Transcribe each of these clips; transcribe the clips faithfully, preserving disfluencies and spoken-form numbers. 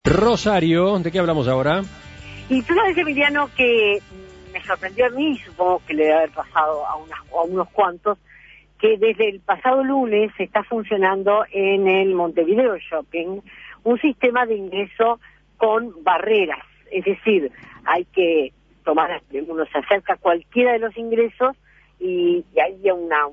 Rosario, ¿de qué hablamos ahora? Y tú sabes, Emiliano, que me sorprendió a mí, y supongo que le debe haber pasado a, unas, a unos cuantos, que desde el pasado lunes está funcionando en el Montevideo Shopping un sistema de ingreso con barreras. Es decir, hay que tomar, uno se acerca a cualquiera de los ingresos y, y hay una,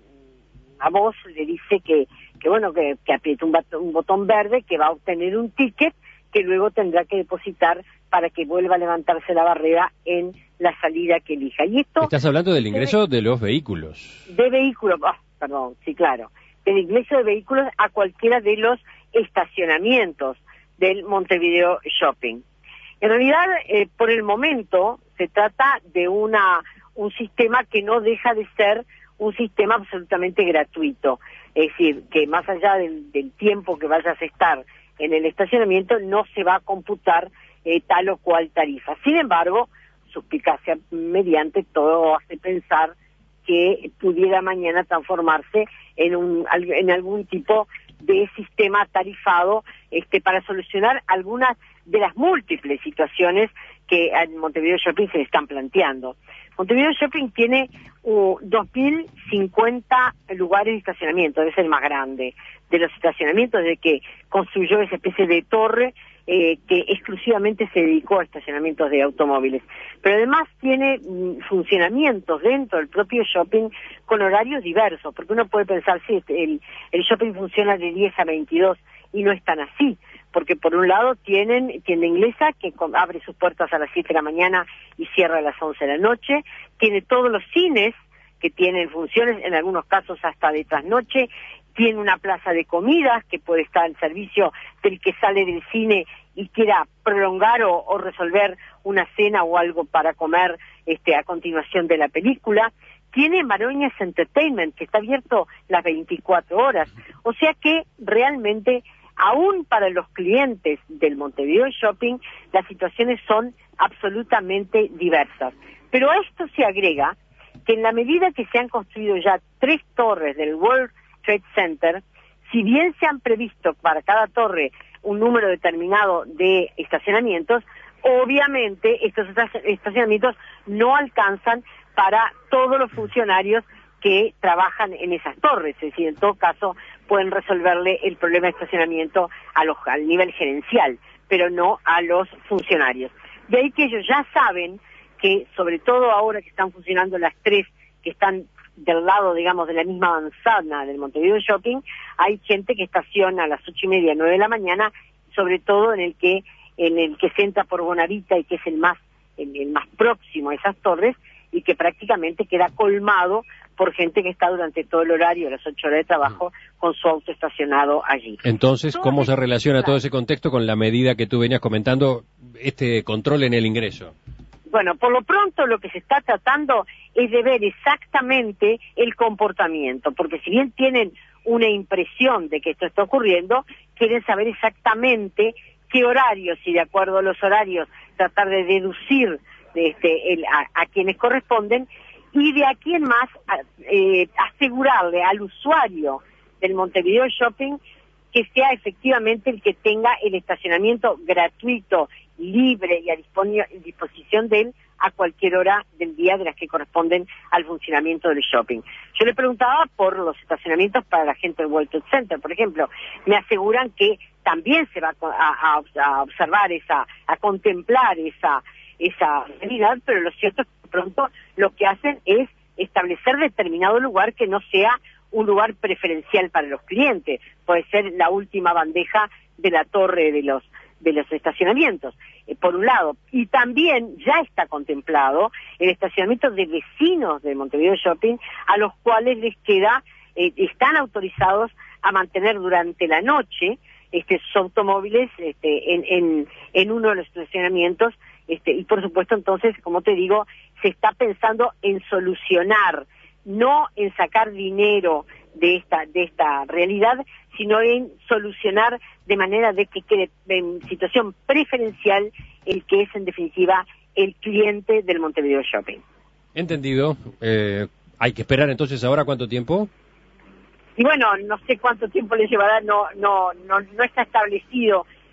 una voz le dice que, que bueno, que, que apriete un, un botón verde, que va a obtener un ticket que luego tendrá que depositar para que vuelva a levantarse la barrera en la salida que elija. Y esto Estás hablando del ingreso de, de los vehículos. De vehículos, oh, perdón, sí, claro. Del ingreso de vehículos a cualquiera de los estacionamientos del Montevideo Shopping. En realidad, eh, por el momento, se trata de una un sistema que no deja de ser un sistema absolutamente gratuito. Es decir, que más allá del, del tiempo que vayas a estar en el estacionamiento, no se va a computar eh, tal o cual tarifa. Sin embargo, suspicacia mediante, todo hace pensar que pudiera mañana transformarse en un en algún tipo de sistema tarifado este para solucionar algunas de las múltiples situaciones que en Montevideo Shopping se están planteando. Montevideo Shopping tiene uh, dos mil cincuenta lugares de estacionamiento, debe ser el más grande de los estacionamientos, desde que construyó esa especie de torre eh, que exclusivamente se dedicó a estacionamientos de automóviles. Pero además tiene mm, funcionamientos dentro del propio shopping con horarios diversos, porque uno puede pensar, sí, el, el shopping funciona de diez a veintidós, y no es tan así, porque por un lado tienen tienda inglesa que abre sus puertas a las siete de la mañana y cierra a las once de la noche, tiene todos los cines que tienen funciones, en algunos casos hasta de trasnoche, tiene una plaza de comidas que puede estar al servicio del que sale del cine y quiera prolongar o, o resolver una cena o algo para comer este a continuación de la película. Tiene Maroñas Entertainment, que está abierto las veinticuatro horas. O sea que realmente, aún para los clientes del Montevideo Shopping, las situaciones son absolutamente diversas. Pero a esto se agrega que en la medida que se han construido ya tres torres del World Trade Center, si bien se han previsto para cada torre un número determinado de estacionamientos, obviamente estos estacionamientos no alcanzan para todos los funcionarios que trabajan en esas torres. Es decir, en todo caso pueden resolverle el problema de estacionamiento a los, al nivel gerencial, pero no a los funcionarios. De ahí que ellos ya saben que, sobre todo ahora que están funcionando las tres que están del lado, digamos, de la misma manzana del Montevideo Shopping, hay gente que estaciona a las ocho y media, nueve de la mañana, sobre todo en el que en el que se entra por Bonavita y que es el más el, el más próximo a esas torres, y que prácticamente queda colmado por gente que está durante todo el horario, las ocho horas de trabajo, con su auto estacionado allí. Entonces, ¿cómo se relaciona todo ese contexto con la medida que tú venías comentando, este control en el ingreso? Bueno, por lo pronto lo que se está tratando es de ver exactamente el comportamiento, porque si bien tienen una impresión de que esto está ocurriendo, quieren saber exactamente qué horarios, y de acuerdo a los horarios tratar de deducir este, el, a, a quienes corresponden, y de aquí en más a, eh, asegurarle al usuario del Montevideo Shopping que sea efectivamente el que tenga el estacionamiento gratuito, libre y a disposición de él a cualquier hora del día de las que corresponden al funcionamiento del shopping. Yo le preguntaba por los estacionamientos para la gente del World Trade Center, por ejemplo. Me aseguran que también se va a, a, a observar esa, a contemplar esa esa realidad, pero lo cierto es que pronto lo que hacen es establecer determinado lugar que no sea un lugar preferencial para los clientes. Puede ser la última bandeja de la torre de los de los estacionamientos, eh, por un lado. Y también ya está contemplado el estacionamiento de vecinos de Montevideo Shopping, a los cuales les queda, eh, están autorizados a mantener durante la noche este, sus automóviles este, en, en, en uno de los estacionamientos, este, y por supuesto entonces, como te digo, se está pensando en solucionar, no en sacar dinero de esta de esta realidad, sino en solucionar de manera de que quede en situación preferencial el que es en definitiva el cliente del Montevideo Shopping. Entendido. Eh, ¿Hay que esperar entonces ahora cuánto tiempo? Y bueno, no sé cuánto tiempo le llevará, no no no no está establecido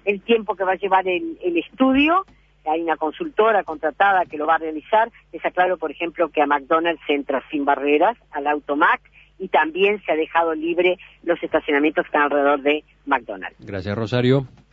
el tiempo que va a llevar el, el estudio. Hay una consultora contratada que lo va a realizar. Les aclaro, por ejemplo, que a McDonald's se entra sin barreras, al Automac, y también se ha dejado libre los estacionamientos que están alrededor de McDonald's. Gracias, Rosario.